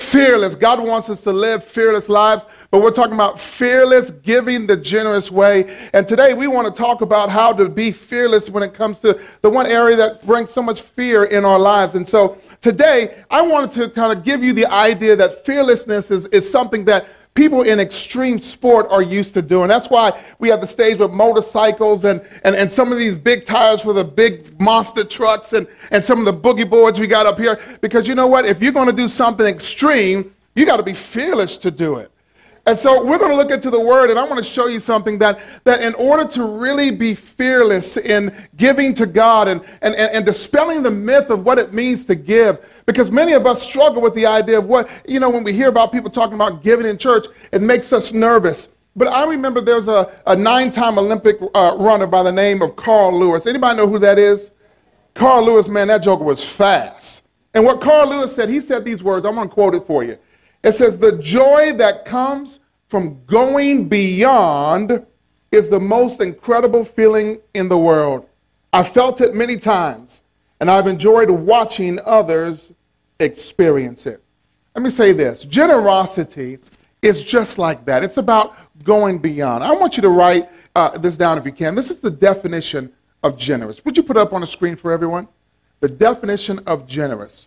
fearless. God wants us to live fearless lives, but we're talking about fearless giving the generous way. And today we want to talk about how to be fearless when it comes to the one area that brings so much fear in our lives. And so today I wanted to kind of give you the idea that fearlessness is something that people in extreme sport are used to doing. That's why we have the stage with motorcycles and some of these big tires for the big monster trucks and some of the boogie boards we got up here. Because you know what? If you're going to do something extreme, you got to be fearless to do it. And so we're going to look into the Word, and I want to show you something that in order to really be fearless in giving to God and dispelling the myth of what it means to give, because many of us struggle with the idea of what, when we hear about people talking about giving in church, it makes us nervous. But I remember there's a 9-time Olympic runner by the name of Carl Lewis. Anybody know who that is? Carl Lewis, man, that joker was fast. And what Carl Lewis said, he said these words. I'm going to quote it for you. It says, "The joy that comes from going beyond is the most incredible feeling in the world. I felt it many times, and I've enjoyed watching others experience it." Let me say this. Generosity is just like that. It's about going beyond. I want you to write this down if you can. This is the definition of generous. Would you put it up on the screen for everyone? The definition of generous.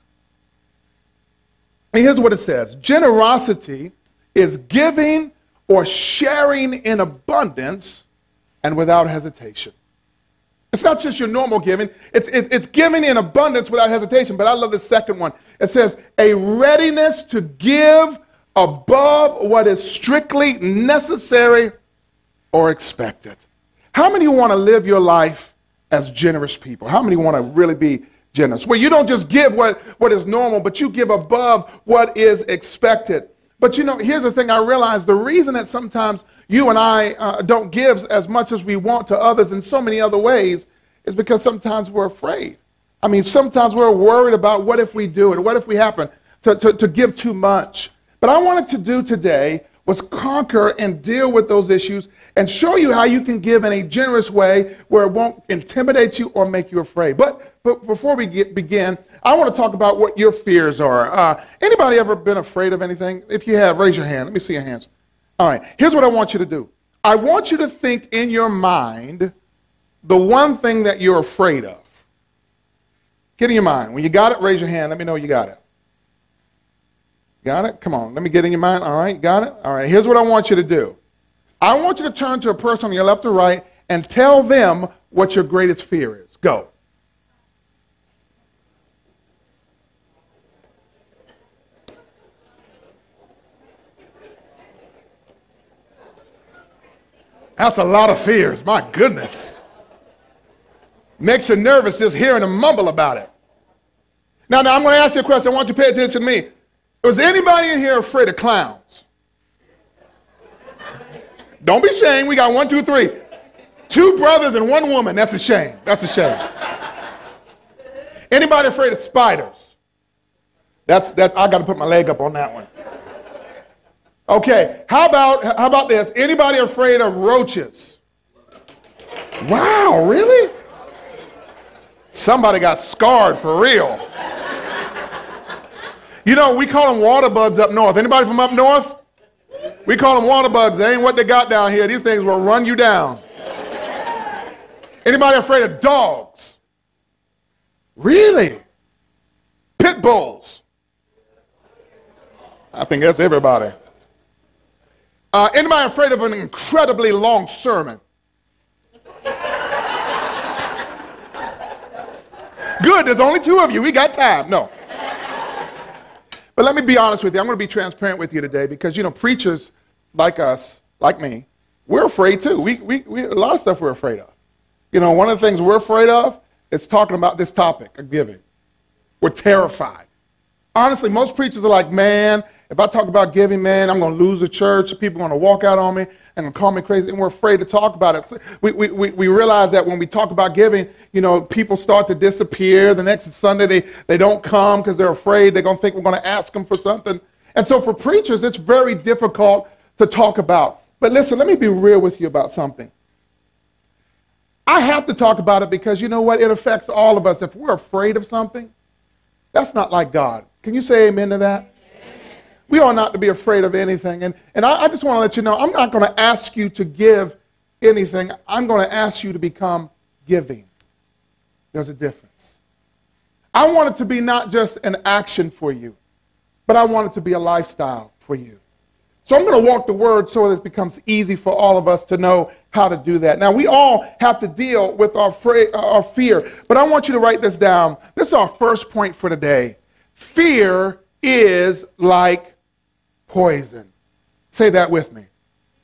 And here's what it says. Generosity is giving or sharing in abundance and without hesitation. It's not just your normal giving. It's giving in abundance without hesitation. But I love the second one. It says a readiness to give above what is strictly necessary or expected. How many want to live your life as generous people? How many want to really be generous? Where you don't just give what is normal, but you give above what is expected. But here's the thing I realize. The reason that sometimes you and I don't give as much as we want to others in so many other ways is because sometimes we're afraid. I mean, sometimes we're worried about what if we do it, what if we happen to give too much. But I wanted to do today was conquer and deal with those issues and show you how you can give in a generous way where it won't intimidate you or make you afraid. But before we begin, I want to talk about what your fears are. Anybody ever been afraid of anything? If you have, raise your hand. Let me see your hands. All right, here's what I want you to do. I want you to think in your mind the one thing that you're afraid of. Get in your mind. When you got it, raise your hand. Let me know you got it. Got it? Come on. Let me get in your mind. All right, got it? All right, here's what I want you to do. I want you to turn to a person on your left or right and tell them what your greatest fear is. Go. That's a lot of fears. My goodness. Makes you nervous just hearing them mumble about it. Now I'm going to ask you a question. I want you to pay attention to me. Was anybody in here afraid of clowns? Don't be ashamed. We got 1, 2, 3. 2 brothers and 1 woman. That's a shame. That's a shame. Anybody afraid of spiders? That I got to put my leg up on that one. Okay. How about this? Anybody afraid of roaches? Wow, really? Somebody got scarred for real. We call them water bugs up north. Anybody from up north? We call them water bugs. They ain't what they got down here. These things will run you down. Anybody afraid of dogs? Really? Pit bulls? I think that's everybody. Anybody afraid of an incredibly long sermon? Good, there's only 2 of you. We got time. No. But let me be honest with you. I'm going to be transparent with you today because, preachers like us, like me, we're afraid too. We a lot of stuff we're afraid of. One of the things we're afraid of is talking about this topic of giving. We're terrified. Honestly, most preachers are like, man, if I talk about giving, man, I'm going to lose the church. People are going to walk out on me and call me crazy, and we're afraid to talk about it. So we realize that when we talk about giving, people start to disappear. The next Sunday, they don't come because they're afraid. They're going to think we're going to ask them for something. And so for preachers, it's very difficult to talk about. But listen, let me be real with you about something. I have to talk about it because you know what? It affects all of us. If we're afraid of something, that's not like God. Can you say amen to that? We ought not to be afraid of anything. And I just want to let you know, I'm not going to ask you to give anything. I'm going to ask you to become giving. There's a difference. I want it to be not just an action for you, but I want it to be a lifestyle for you. So I'm going to walk the word so that it becomes easy for all of us to know how to do that. Now, we all have to deal with our fear, but I want you to write this down. This is our first point for today. Fear is like poison. Say that with me.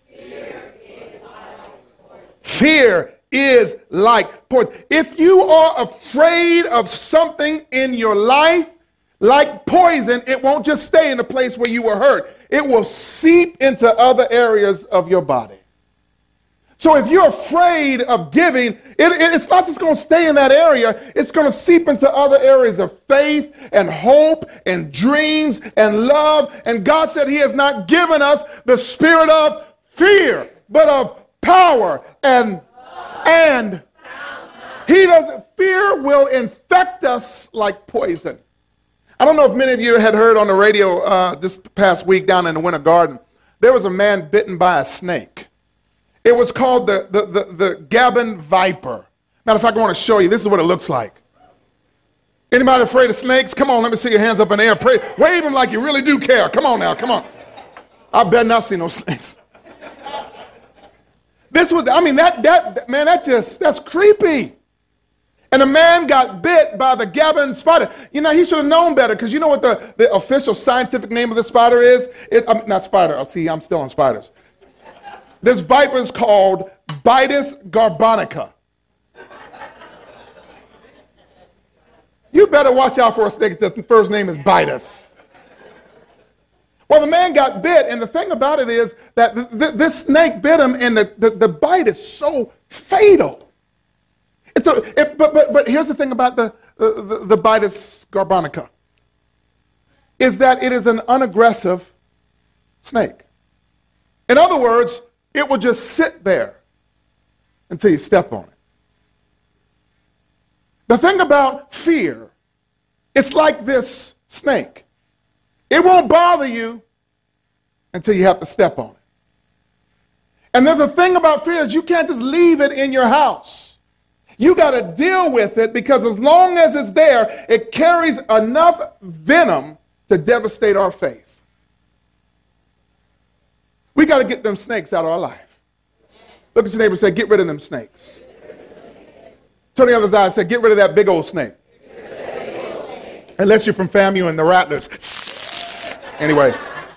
Fear is like poison. If you are afraid of something in your life, like poison, it won't just stay in the place where you were hurt. It will seep into other areas of your body. So if you're afraid of giving, it's not just going to stay in that area. It's going to seep into other areas of faith and hope and dreams and love. And God said he has not given us the spirit of fear, but of power and he doesn't. Fear will infect us like poison. I don't know if many of you had heard on the radio this past week down in the Winter Garden, there was a man bitten by a snake. It was called the Gabon viper. Matter of fact, I want to show you. This is what it looks like. Anybody afraid of snakes? Come on, let me see your hands up in the air. Pray, wave them like you really do care. Come on now, come on. I better not see no snakes. This was, I mean, that's creepy. And the man got bit by the Gabon spider. You know, he should have known better, because you know what the official scientific name of the spider is? Not spider. See, I'm still on spiders. This viper is called Bitis garbonica. You better watch out for a snake that's first name is Bitis. Well, the man got bit, and the thing about it is that this snake bit him, and the bite is so fatal. But here's the thing about the Bitis garbonica, is that it is an unaggressive snake. In other words, it will just sit there until you step on it. The thing about fear, it's like this snake. It won't bother you until you have to step on it. And there's a thing about fear is you can't just leave it in your house. You got to deal with it, because as long as it's there, it carries enough venom to devastate our faith. We got to get them snakes out of our life. Look at your neighbor and say, get rid of them snakes. Turn the other side and say, get rid of that big old snake. Unless you're from FAMU and the Rattlers. Anyway.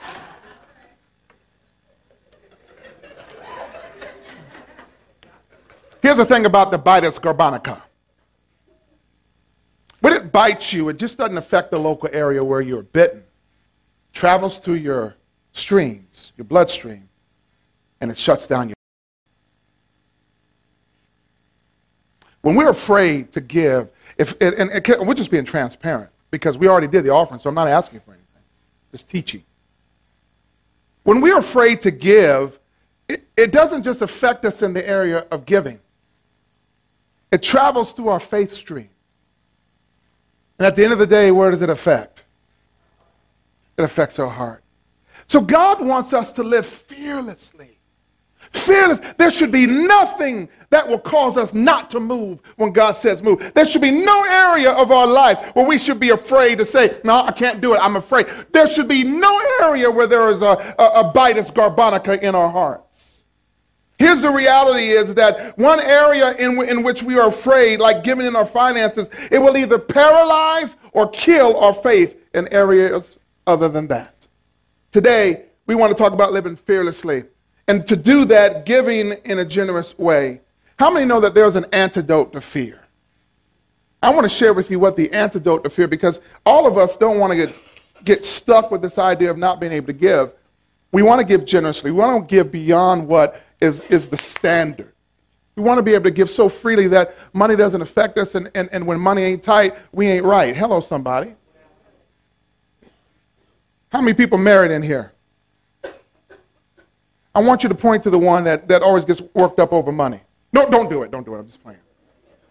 Here's the thing about the Bitis garbonica. When it bites you, it just doesn't affect the local area where you're bitten. It travels through your streams, your bloodstream, and it shuts down your. When we're afraid to give, we're just being transparent, because we already did the offering, so I'm not asking for anything. Just teaching. When we're afraid to give, it doesn't just affect us in the area of giving. It travels through our faith stream. And at the end of the day, where does it affect? It affects our heart. So God wants us to live fearlessly. Fearless. There should be nothing that will cause us not to move when God says move. There should be no area of our life where we should be afraid to say, no, I can't do it, I'm afraid. There should be no area where there is a Bitis garbonica in our hearts. Here's the reality is that one area in which we are afraid, like giving in our finances, it will either paralyze or kill our faith in areas other than that. Today, we want to talk about living fearlessly. And to do that, giving in a generous way. How many know that there's an antidote to fear? I want to share with you what the antidote to fear, because all of us don't want to get stuck with this idea of not being able to give. We want to give generously. We want to give beyond what is the standard. We want to be able to give so freely that money doesn't affect us, and when money ain't tight, we ain't right. Hello, somebody. How many people married in here? I want you to point to the one that always gets worked up over money. No, don't do it. Don't do it. I'm just playing.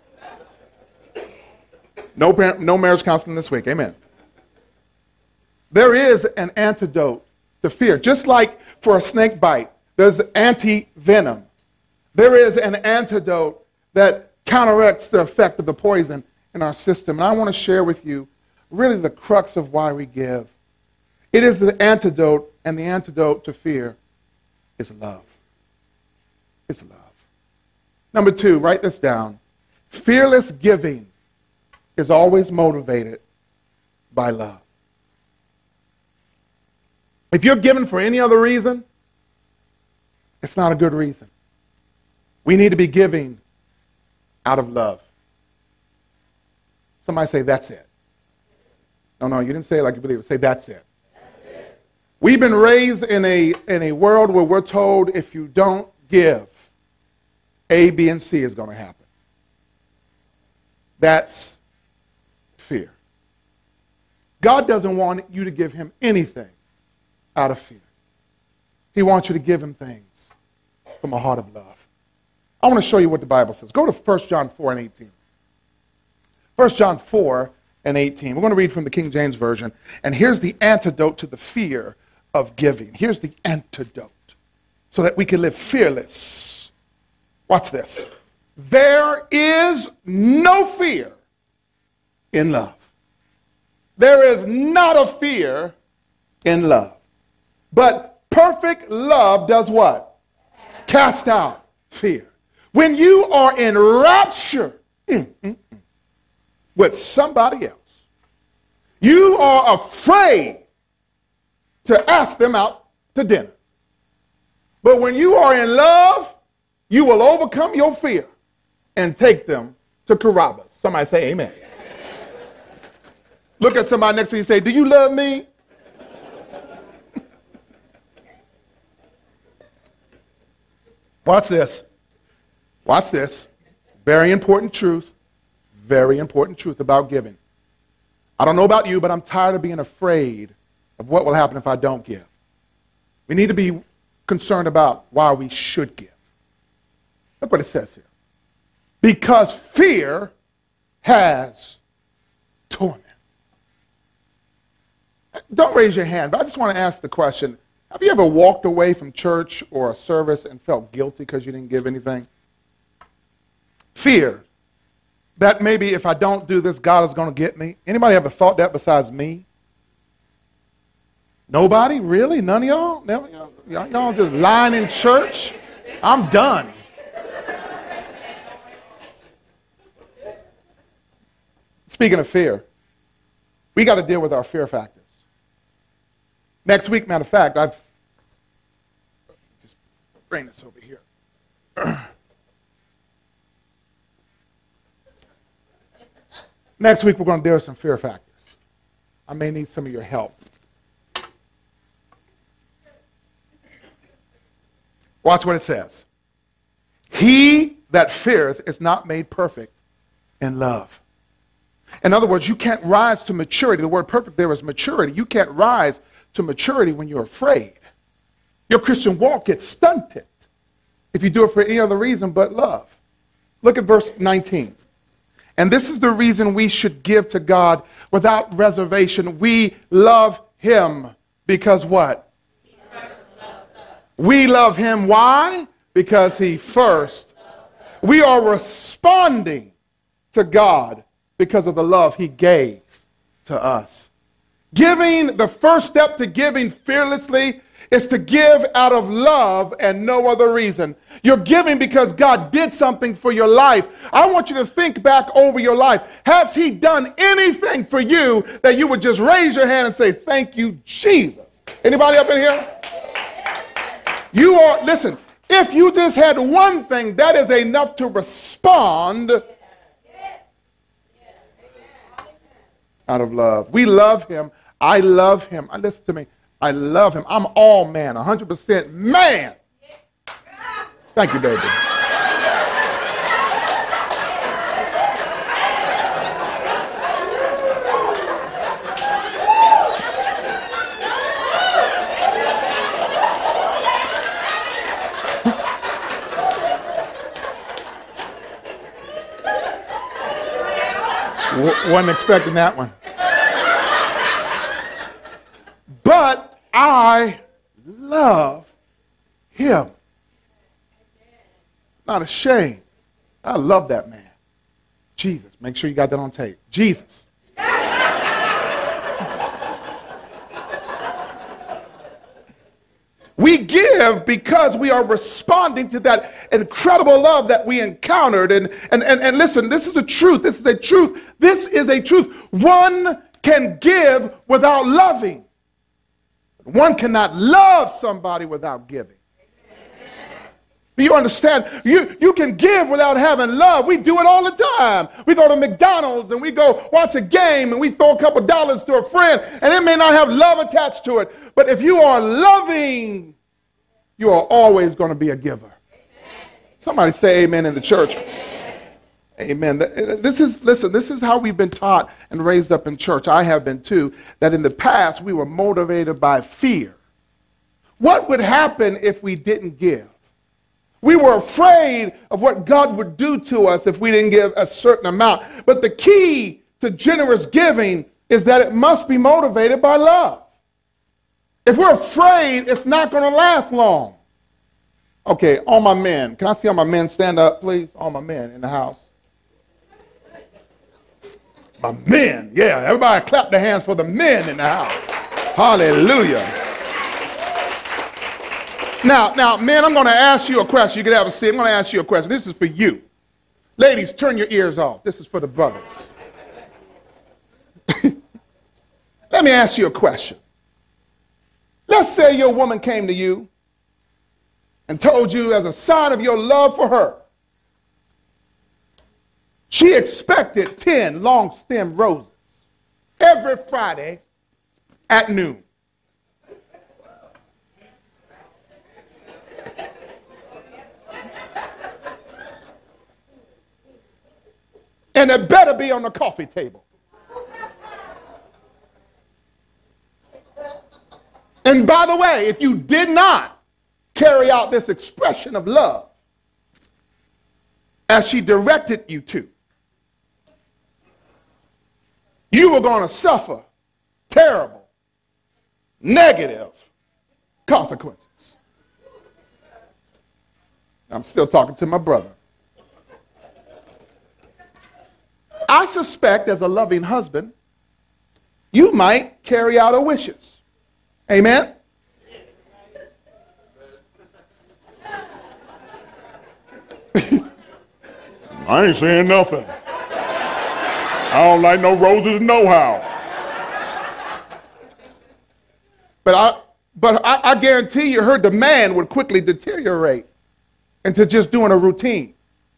No marriage counseling this week. Amen. There is an antidote to fear. Just like for a snake bite, there's anti-venom. There is an antidote that counteracts the effect of the poison in our system. And I want to share with you really the crux of why we give. It is the antidote, and the antidote to fear is love. It's love. Number 2, write this down. Fearless giving is always motivated by love. If you're giving for any other reason, it's not a good reason. We need to be giving out of love. Somebody say, that's it. No, you didn't say it like you believe it. Say, that's it. That's it. We've been raised in a world where we're told if you don't give, A, B, and C is going to happen. That's fear. God doesn't want you to give him anything out of fear. He wants you to give him things from a heart of love. I want to show you what the Bible says. Go to 1 John 4 and 18. 1 John 4 and 18. We're going to read from the King James Version. And here's the antidote to the fear of giving. Here's the antidote so that we can live fearless. Watch this. There is no fear in love. There is not a fear in love. But perfect love does what? Cast out fear. When you are in rapture with somebody else, you are afraid to ask them out to dinner. But when you are in love, you will overcome your fear and take them to Carrabba's. Somebody say amen. Look at somebody next to you and say, do you love me? Watch this. Watch this. Very important truth. Very important truth about giving. I don't know about you, but I'm tired of being afraid of what will happen if I don't give. We need to be concerned about why we should give. Look what it says here. Because fear has torment. Don't raise your hand, but I just want to ask the question. Have you ever walked away from church or a service and felt guilty because you didn't give anything? Fear that maybe if I don't do this, God is going to get me. Anybody ever thought that besides me? Nobody? Really? None of y'all? Never? Y'all just lying in church? I'm done. Speaking of fear, we got to deal with our fear factors. Next week, matter of fact, just bring this over here. Next week, we're going to deal with some fear factors. I may need some of your help. Watch what it says. He that feareth is not made perfect in love. In other words, you can't rise to maturity. The word perfect there is maturity. You can't rise to maturity when you're afraid. Your Christian walk gets stunted if you do it for any other reason but love. Look at verse 19. And this is the reason we should give to God without reservation. We love him because what? We love him. Why? Because he first. We are responding to God because of the love he gave to us. Giving, the first step to giving fearlessly is to give out of love and no other reason. You're giving because God did something for your life. I want you to think back over your life. Has he done anything for you that you would just raise your hand and say, thank you, Jesus? Anybody up in here? You are, listen, if you just had one thing, that is enough to respond out of love. We love him. I love him. Listen to me. I love him. I'm all man, 100% man. Thank you, baby. Wasn't expecting that one. I love him. Not ashamed. I love that man. Jesus. Make sure you got that on tape. Jesus. We give because we are responding to that incredible love that we encountered. And listen, this is the truth. This is a truth. This is a truth. One can give without loving. One cannot love somebody without giving. Do you understand? You can give without having love. We do it all the time. We go to McDonald's and we go watch a game and we throw a couple dollars to a friend and it may not have love attached to it. But if you are loving, you are always going to be a giver. Somebody say amen in the church. Amen. This is how we've been taught and raised up in church. I have been too, that in the past we were motivated by fear. What would happen if we didn't give? We were afraid of what God would do to us if we didn't give a certain amount. But the key to generous giving is that it must be motivated by love. If we're afraid, it's not going to last long. Okay, all my men. Can I see all my men stand up, please? All my men in the house. My men. Yeah, everybody clap their hands for the men in the house. Hallelujah. Now, men, I'm going to ask you a question. You can have a seat. I'm going to ask you a question. This is for you. Ladies, turn your ears off. This is for the brothers. Let me ask you a question. Let's say your woman came to you and told you as a sign of your love for her, she expected 10 long-stem roses every Friday at noon. And it better be on the coffee table. And by the way, if you did not carry out this expression of love as she directed you to, you were going to suffer terrible, negative consequences. I'm still talking to my brother. I suspect as a loving husband, you might carry out her wishes. Amen? I ain't saying nothing. I don't like no roses nohow. But I guarantee you her demand would quickly deteriorate into just doing a routine.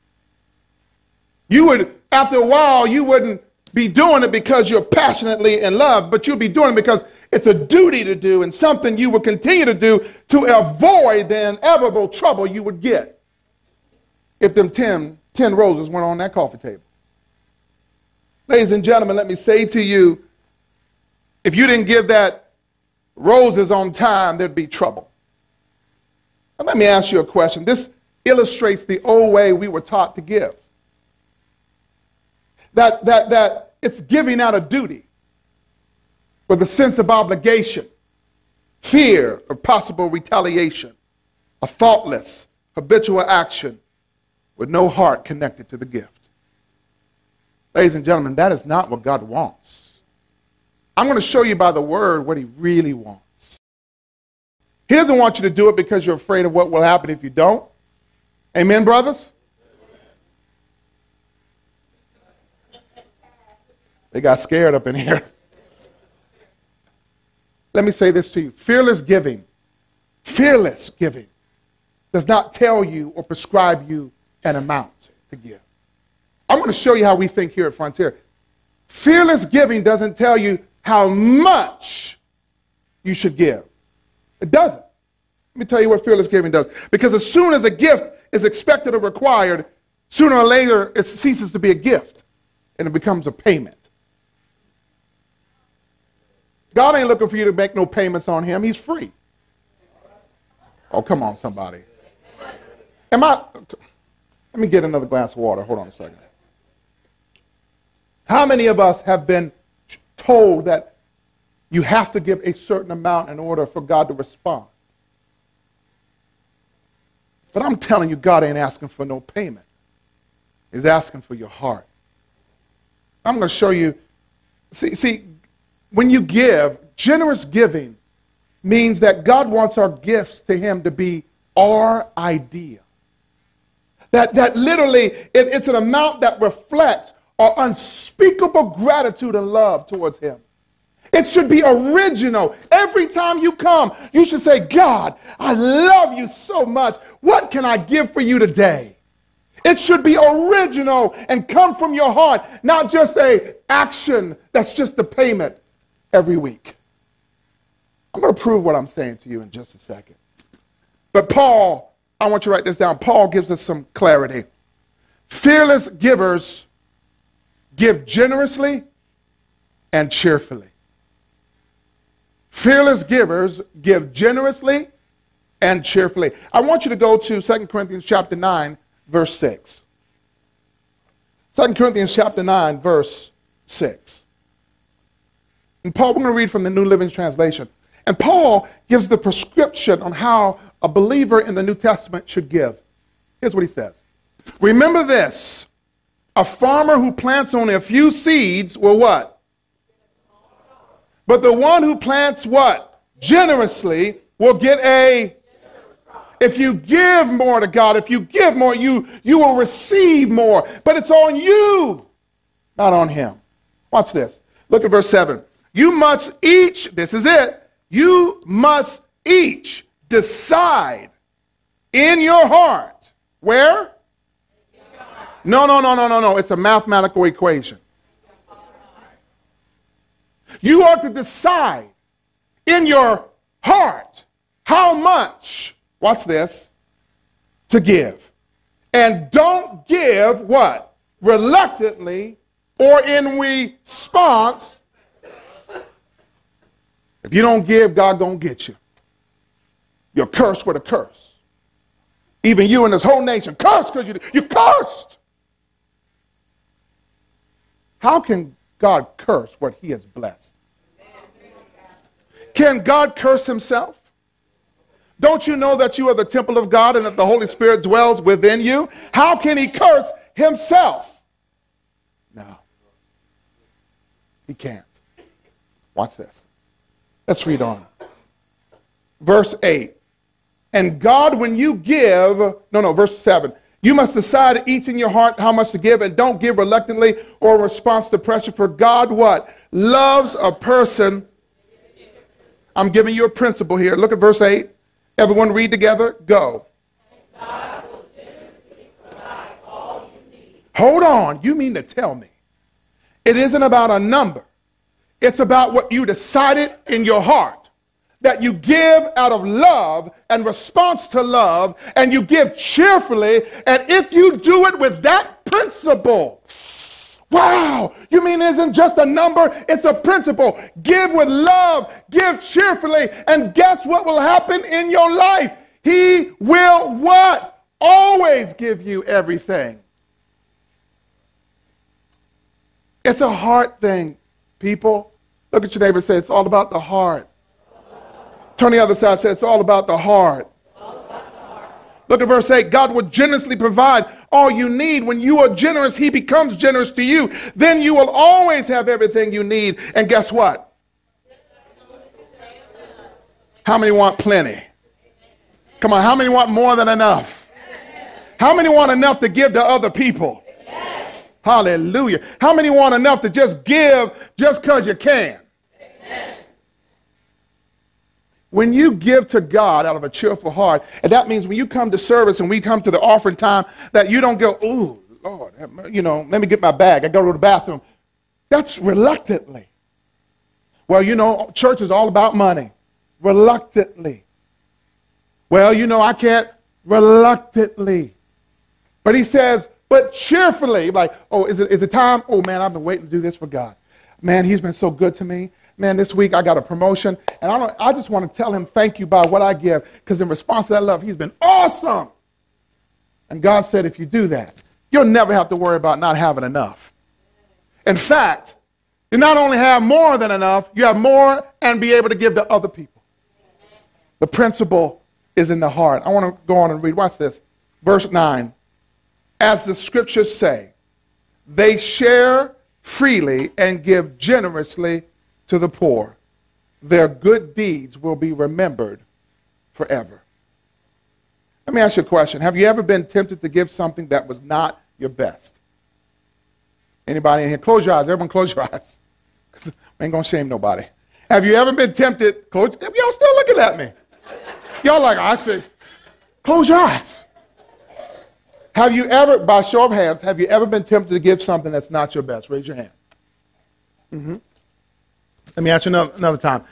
You would, after a while, you wouldn't be doing it because you're passionately in love, but you'll be doing it because it's a duty to do and something you will continue to do to avoid the inevitable trouble you would get if them 10 roses went on that coffee table. Ladies and gentlemen, let me say to you, if you didn't give that roses on time, there'd be trouble. Now, let me ask you a question. This illustrates the old way we were taught to give. That it's giving out a duty with a sense of obligation, fear of possible retaliation, a thoughtless, habitual action with no heart connected to the gift. Ladies and gentlemen, that is not what God wants. I'm going to show you by the word what he really wants. He doesn't want you to do it because you're afraid of what will happen if you don't. Amen, brothers? They got scared up in here. Let me say this to you. Fearless giving does not tell you or prescribe you an amount to give. I'm going to show you how we think here at Frontier. Fearless giving doesn't tell you how much you should give. It doesn't. Let me tell you what fearless giving does. Because as soon as a gift is expected or required, sooner or later it ceases to be a gift and it becomes a payment. God ain't looking for you to make no payments on him. He's free. Oh, come on, somebody. Let me get another glass of water. Hold on a second. How many of us have been told that You have to give a certain amount in order for God to respond. But I'm telling you, God ain't asking for no payment. He's asking for your heart. I'm going to show you. See, when you give, generous giving means that God wants our gifts to him to be our idea. That literally, it's an amount that reflects our unspeakable gratitude and love towards him. It should be original. Every time you come, you should say, God, I love you so much. What can I give for you today? It should be original and come from your heart, not just an action that's just a payment every week. I'm going to prove what I'm saying to you in just a second. But Paul, I want you to write this down. Paul gives us some clarity. Fearless givers give generously and cheerfully. Fearless givers give generously and cheerfully. I want you to go to 2 Corinthians chapter 9, verse 6. 2 Corinthians chapter 9, verse 6. And Paul, we're going to read from the New Living Translation. And Paul gives the prescription on how a believer in the New Testament should give. Here's what he says. Remember this, a farmer who plants only a few seeds will what? But the one who plants what? Generously will get a... If you give more to God, if you give more, you will receive more. But it's on you, not on him. Watch this. Look at verse 7. You must each, this is it, you must each decide in your heart. Where? No. It's a mathematical equation. You are to decide in your heart how much, watch this, to give. And don't give what? Reluctantly or in response. If you don't give, God gonna get you. You're cursed with a curse. Even you and this whole nation, cursed because you're cursed. How can God curse what he has blessed? Can God curse himself? Don't you know that you are the temple of God and that the Holy Spirit dwells within you? How can he curse himself? No. He can't. Watch this. Let's read on. Verse 8. And God, when you give, verse 7. You must decide each in your heart how much to give, and don't give reluctantly or in response to pressure. For God, what? Loves a person. I'm giving you a principle here. Look at verse 8. Everyone read together. Go. And God will generously provide all you need. Hold on. You mean to tell me it isn't about a number. It's about what you decided in your heart. That you give out of love and response to love, and you give cheerfully, and if you do it with that principle, wow, you mean it isn't just a number, it's a principle. Give with love, give cheerfully, and guess what will happen in your life? He will what? Always give you everything. It's a heart thing, people. Look at your neighbor and say, it's all about the heart. Turn the other side and say, it's all about the heart. Look at verse 8. God will generously provide all you need. When you are generous, he becomes generous to you. Then you will always have everything you need. And guess what? How many want plenty? Come on, how many want more than enough? How many want enough to give to other people? Hallelujah. How many want enough to just give just because you can? When you give to God out of a cheerful heart, and that means when you come to service and we come to the offering time, that you don't go, oh, Lord, let me get my bag. I go to the bathroom. That's reluctantly. Well, church is all about money. Reluctantly. Well, I can't. Reluctantly. But he says, but cheerfully. Like, oh, is it time? Oh, man, I've been waiting to do this for God. Man, he's been so good to me. Man, this week I got a promotion, and I just want to tell him thank you by what I give, because in response to that love, he's been awesome. And God said, if you do that, you'll never have to worry about not having enough. In fact, You not only have more than enough, you have more and be able to give to other people. The principle is in the heart. I want to go on and read. Watch this. Verse 9. As the scriptures say, they share freely and give generously to the poor. Their good deeds will be remembered forever. Let me ask you a question. Have you ever been tempted to give something that was not your best? Anybody in here? Close your eyes. Everyone close your eyes. I ain't going to shame nobody. Have you ever been tempted? Y'all still looking at me. Y'all like, I said, close your eyes. Have you ever, by show of hands, have you ever been tempted to give something that's not your best? Raise your hand. Mm-hmm. Let me ask you another time.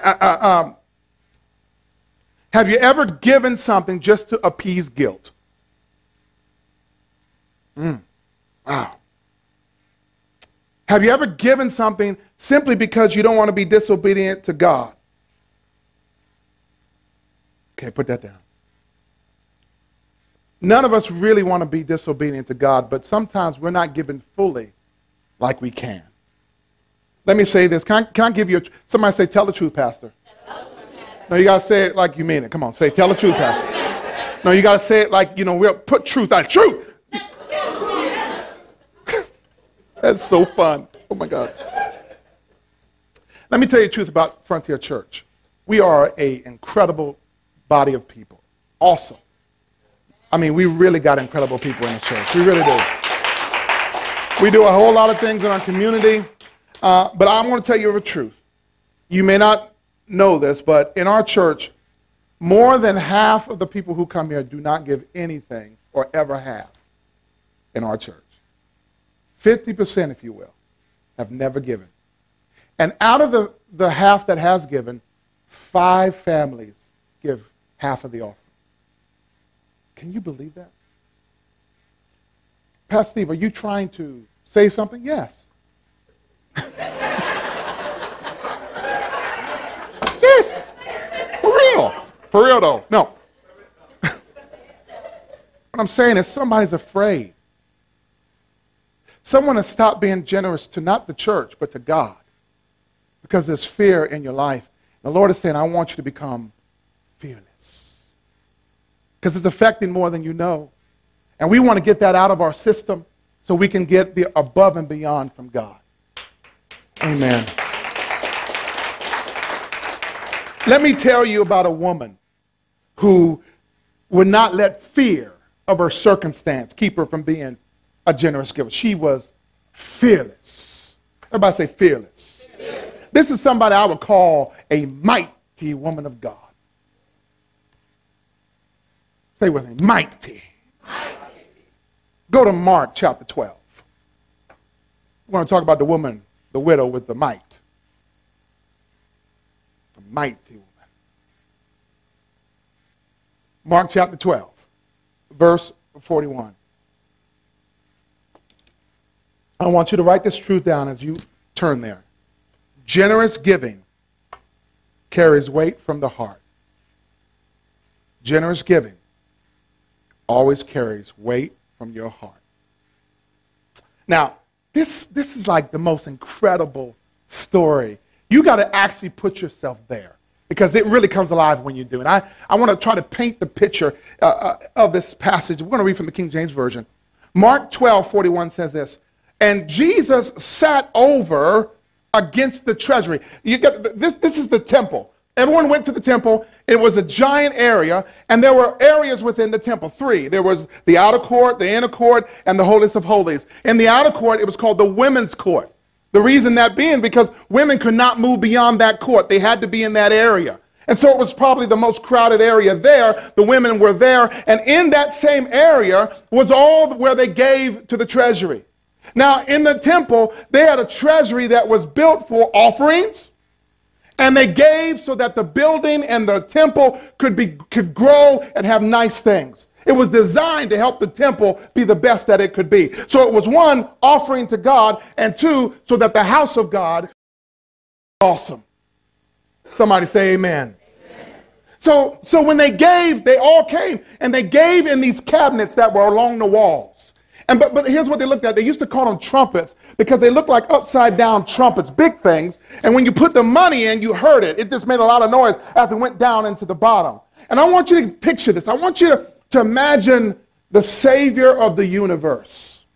Have you ever given something just to appease guilt? Wow. Have you ever given something simply because you don't want to be disobedient to God? Okay, put that down. None of us really want to be disobedient to God, but sometimes we're not giving fully like we can. Let me say this. Can I give you somebody say, tell the truth, Pastor. No, you got to say it like you mean it. Come on, say, tell the truth, Pastor. No, you got to say it like, we'll put truth out. Truth! That's so fun. Oh, my God. Let me tell you the truth about Frontier Church. We are an incredible body of people. Awesome. I mean, we really got incredible people in the church. We really do. We do a whole lot of things in our community. But I want to tell you the truth. You may not know this, but in our church, more than half of the people who come here do not give anything or ever have in our church. 50%, if you will, have never given. And out of the half that has given, 5 families give half of the offering. Can you believe that? Pastor Steve, are you trying to say something? Yes. Yes. For real. For real, though. No. What I'm saying is somebody's afraid. Someone has stopped being generous to not the church, but to God. Because there's fear in your life. The Lord is saying, I want you to become fearless. Because it's affecting more than you know. And we want to get that out of our system so we can get the above and beyond from God. Amen. Let me tell you about a woman who would not let fear of her circumstance keep her from being a generous giver. She was fearless. Everybody say fearless. Fearless. This is somebody I would call a mighty woman of God. Say with me, mighty. Mighty. Go to Mark chapter 12. We're going to talk about the woman, the widow with the might. The mighty woman. Mark chapter 12, verse 41. I want you to write this truth down as you turn there. Generous giving carries weight from the heart. Generous giving always carries weight from your heart. Now, this is like the most incredible story. You got to actually put yourself there because it really comes alive when you do it. I want to try to paint the picture of this passage. We're going to read from the King James Version. Mark 12:41 says this. And Jesus sat over against the treasury. This is the temple. Everyone went to the temple. It was a giant area, and there were areas within the temple, 3. There was the outer court, the inner court, and the holiest of holies. In the outer court, it was called the women's court. The reason that being because women could not move beyond that court. They had to be in that area. And so it was probably the most crowded area there. The women were there, and in that same area was all where they gave to the treasury. Now, in the temple, they had a treasury that was built for offerings, and they gave so that the building and the temple could grow and have nice things. It was designed to help the temple be the best that it could be. So it was 1, offering to God, and 2, so that the house of God awesome. Somebody say amen. So when they gave, they all came, and they gave in these cabinets that were along the walls. But here's what they looked at. They used to call them trumpets because they looked like upside down trumpets, big things. And when you put the money in, you heard it. It just made a lot of noise as it went down into the bottom. And I want you to picture this. I want you to imagine the Savior of the universe.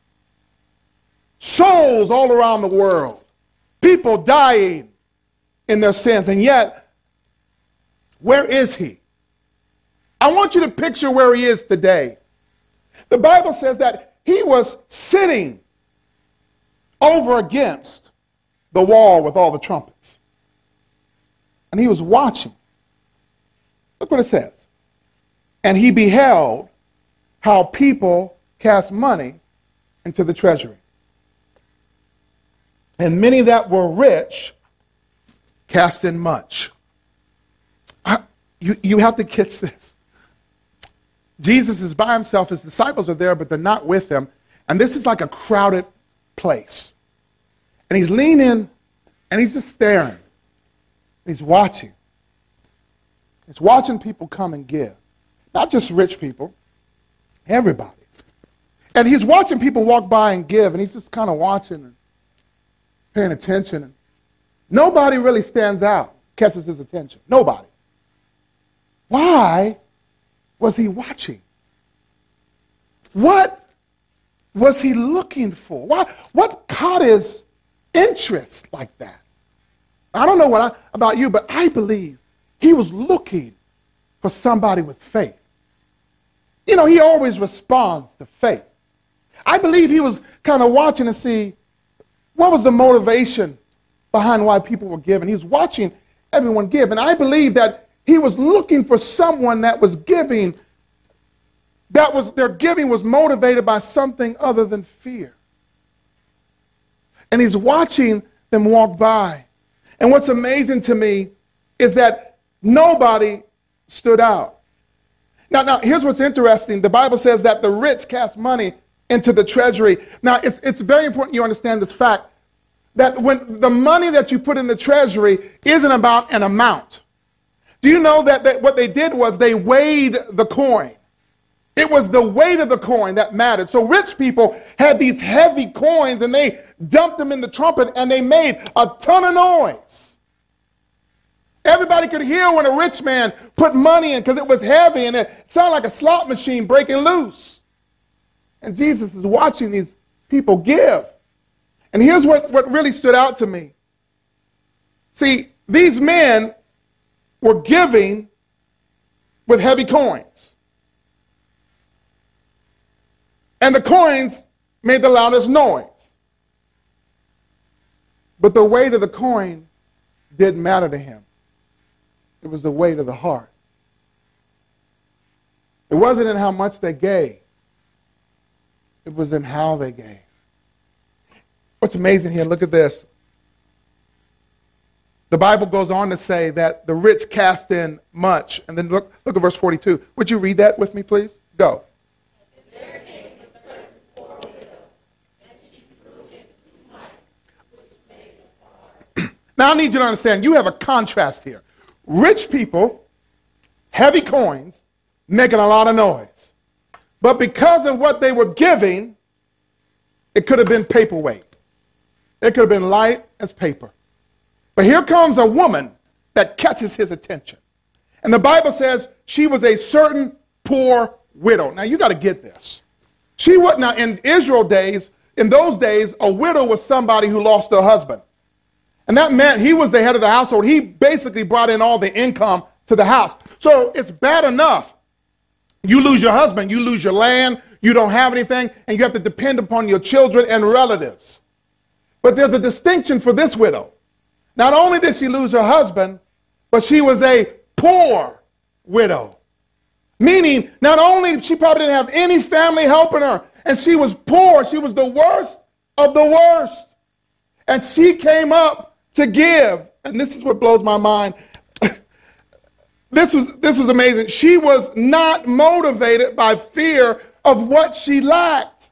Souls all around the world. People dying in their sins. And yet, where is he? I want you to picture where he is today. The Bible says that he was sitting over against the wall with all the trumpets. And he was watching. Look what it says. And he beheld how people cast money into the treasury. And many that were rich cast in much. You have to catch this. Jesus is by himself. His disciples are there, but they're not with him. And this is like a crowded place. And he's leaning, and he's just staring. He's watching. He's watching people come and give. Not just rich people, everybody. And he's watching people walk by and give, and he's just kind of watching and paying attention. And nobody really stands out, catches his attention. Nobody. Why was he watching? What was he looking for? What caught his interest like that? I don't know about you, but I believe he was looking for somebody with faith. You know, he always responds to faith. I believe he was kind of watching to see what was the motivation behind why people were giving. He was watching everyone give, and I believe that he was looking for someone that was giving, their giving was motivated by something other than fear. And he's watching them walk by. And what's amazing to me is that nobody stood out. Now, here's what's interesting. The Bible says that the rich cast money into the treasury. Now, it's very important you understand this fact, that when the money that you put in the treasury isn't about an amount. Do you know that what they did was they weighed the coin? It was the weight of the coin that mattered. So rich people had these heavy coins, and they dumped them in the trumpet, and they made a ton of noise. Everybody could hear when a rich man put money in because it was heavy, and it sounded like a slot machine breaking loose. And Jesus is watching these people give. And here's what really stood out to me. See, these men were giving with heavy coins. And the coins made the loudest noise. But the weight of the coin didn't matter to him. It was the weight of the heart. It wasn't in how much they gave. It was in how they gave. What's amazing here, look at this. The Bible goes on to say that the rich cast in much. And then look at verse 42. Would you read that with me, please? Go. Now I need you to understand, you have a contrast here. Rich people, heavy coins, making a lot of noise. But because of what they were giving, it could have been paperweight. It could have been light as paper. But here comes a woman that catches his attention. And the Bible says she was a certain poor widow. Now you got to get this. Now in in those days, a widow was somebody who lost their husband. And that meant he was the head of the household. He basically brought in all the income to the house. So it's bad enough. You lose your husband, you lose your land, you don't have anything, and you have to depend upon your children and relatives. But there's a distinction for this widow. Not only did she lose her husband, but she was a poor widow. Meaning, not only she probably didn't have any family helping her, and she was poor, she was the worst of the worst. And she came up to give. And this is what blows my mind. This was amazing. She was not motivated by fear of what she lacked.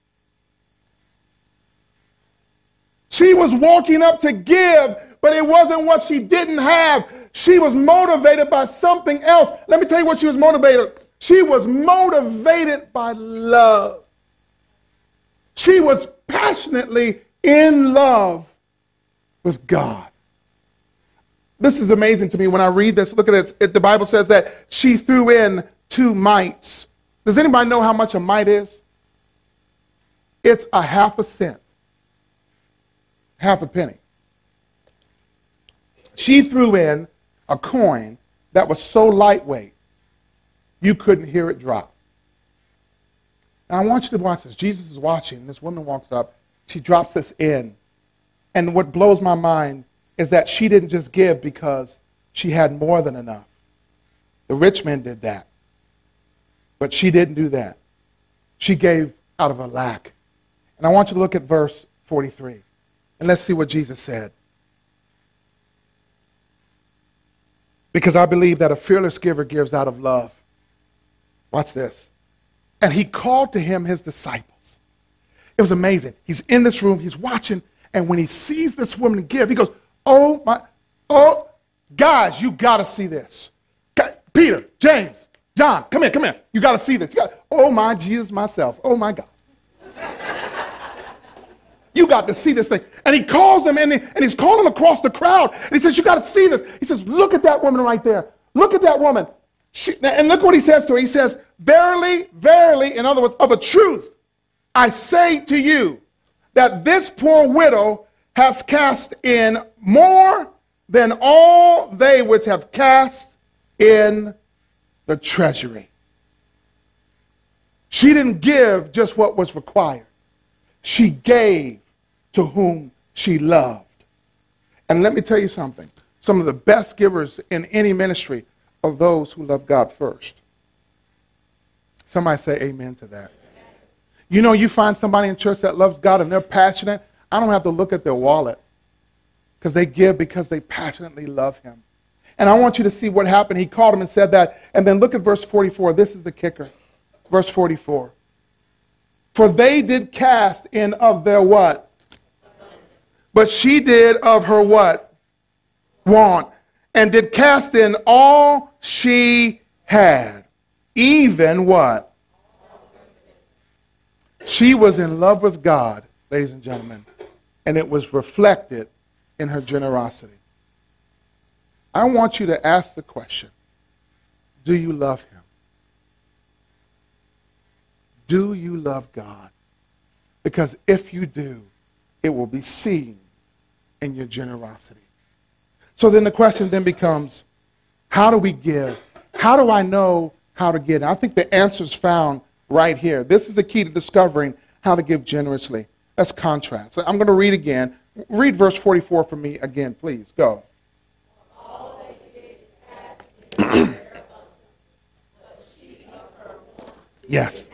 She was walking up to give, but it wasn't what she didn't have. She was motivated by something else. Let me tell you what she was motivated. She was motivated by love. She was passionately in love with God. This is amazing to me when I read this. Look at it. The Bible says that she threw in 2 mites. Does anybody know how much a mite is? It's a half a cent. Half a penny. She threw in a coin that was so lightweight, you couldn't hear it drop. Now I want you to watch this. Jesus is watching. This woman walks up. She drops this in. And what blows my mind is that she didn't just give because she had more than enough. The rich man did that. But she didn't do that. She gave out of a lack. And I want you to look at verse 43. And let's see what Jesus said. Because I believe that a fearless giver gives out of love. Watch this. And he called to him his disciples. It was amazing. He's in this room. He's watching. And when he sees this woman give, he goes, oh, guys, you got to see this. Peter, James, John, come here. You got to see this. Oh, my Jesus, myself. Oh, my God. You got to see this thing. And he calls them, and he's calling across the crowd. And he says, you got to see this. He says, look at that woman right there. Look at that woman. And look what he says to her. He says, verily, verily, in other words, of a truth, I say to you that this poor widow has cast in more than all they which have cast in the treasury. She didn't give just what was required. She gave to whom she loved. And let me tell you something. Some of the best givers in any ministry are those who love God first. Somebody say amen to that. You know, you find somebody in church that loves God and they're passionate. I don't have to look at their wallet because they give because they passionately love him. And I want you to see what happened. He called him and said that. And then look at verse 44. This is the kicker. Verse 44. For they did cast in of their what? But she did of her what? Want. And did cast in all she had. Even what? She was in love with God, ladies and gentlemen. And it was reflected in her generosity. I want you to ask the question, do you love him? Do you love God? Because if you do, it will be seen in your generosity. So then the question then becomes, how do we give? How do I know how to give? And I think the answer is found right here. This is the key to discovering how to give generously. Let's contrast. So I'm going to read again. Read verse 44 for me again, please. Go. Yes.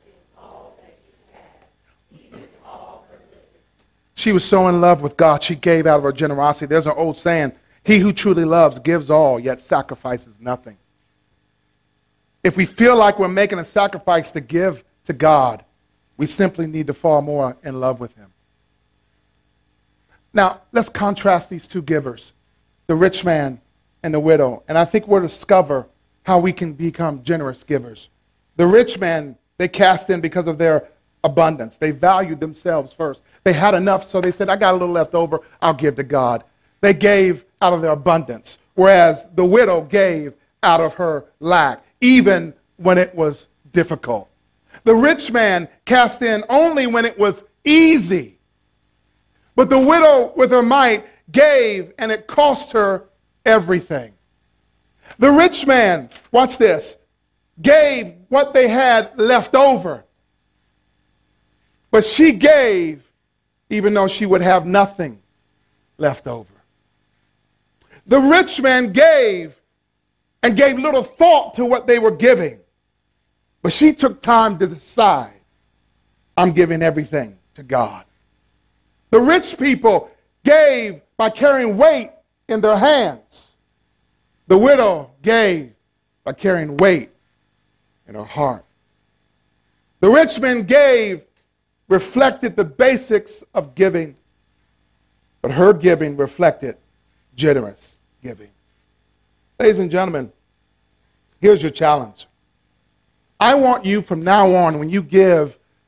She was so in love with God, she gave out of her generosity. There's an old saying, he who truly loves gives all, yet sacrifices nothing. If we feel like we're making a sacrifice to give to God, we simply need to fall more in love with him. Now, let's contrast these two givers, the rich man and the widow. And I think we'll discover how we can become generous givers. The rich man, they cast in because of their abundance. They valued themselves first. They had enough, so they said, I got a little left over, I'll give to God. They gave out of their abundance, whereas the widow gave out of her lack, even when it was difficult. The rich man cast in only when it was easy. But the widow with her mite gave, and it cost her everything. The rich man, watch this, gave what they had left over. But she gave even though she would have nothing left over. The rich man gave and gave little thought to what they were giving. But she took time to decide, I'm giving everything to God. The rich people gave by carrying weight in their hands. The widow gave by carrying weight in her heart. The rich man gave reflected the basics of giving, but her giving reflected generous giving. Ladies and gentlemen, here's your challenge. I want you from now on, when you give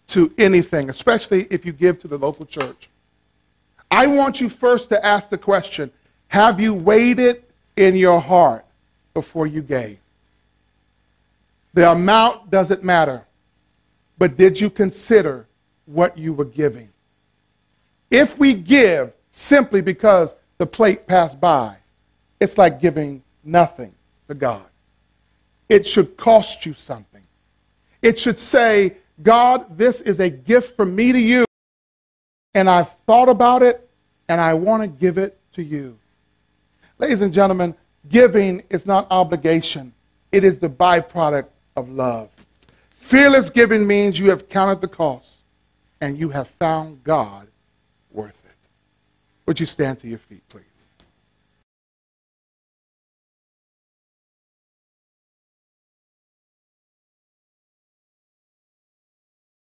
to anything, especially if you give to the local church, I want you first to ask the question, have you weighed it in your heart before you gave? The amount doesn't matter, but did you consider what you were giving? If we give simply because the plate passed by, it's like giving nothing to God. It should cost you something. It should say, God, this is a gift from me to you, and I've thought about it, and I want to give it to you. Ladies and gentlemen, giving is not obligation. It is the byproduct of love. Fearless giving means you have counted the cost, and you have found God worth it. Would you stand to your feet, please?